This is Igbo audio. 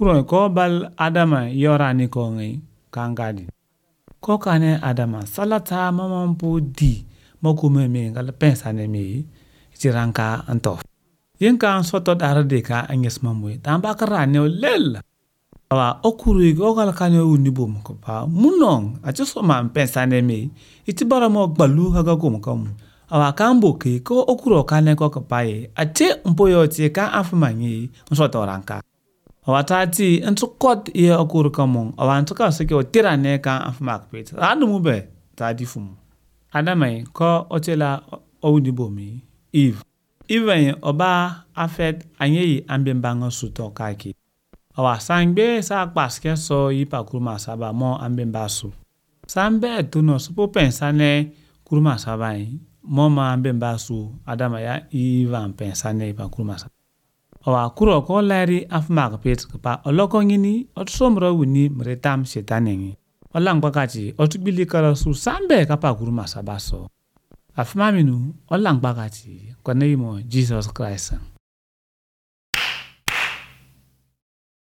kuro ko bal adama yorani ko ngi kangadi ko kane adama salata mamampo di makume me ngal pensane me jiranka anto yenka soto darade ka anyes mamwe tamba karane lel awa okuru go gal kane unibum ko pa munong acho so man pensane me itibara mo gbalu haga ko kam awa kambo ke ko okuru kane ko kapaye ate mpoyo tie ka afmanyi soto ranka awatati entukot ye okuru kamon awantuka seke otirane ka afmak pet anu mube tadifum adamai ko otela owunibomi Eve oba afet anyeyi ambembango suto kaki awa sangbe sa paske so yipa kuruma saba mo ambembasu sambe tuno supo pensane kuruma saba mo ma ambembasu adama ya Eve pensane yipa kuruma saba awa kuro ko lari afmak pet pa oloko ngini otsomro wuni mretam shetanengi olang bakati otubili kala su sambe kapa kuruma sabaso afmaminu olang bakati koneyimo Jesus Christ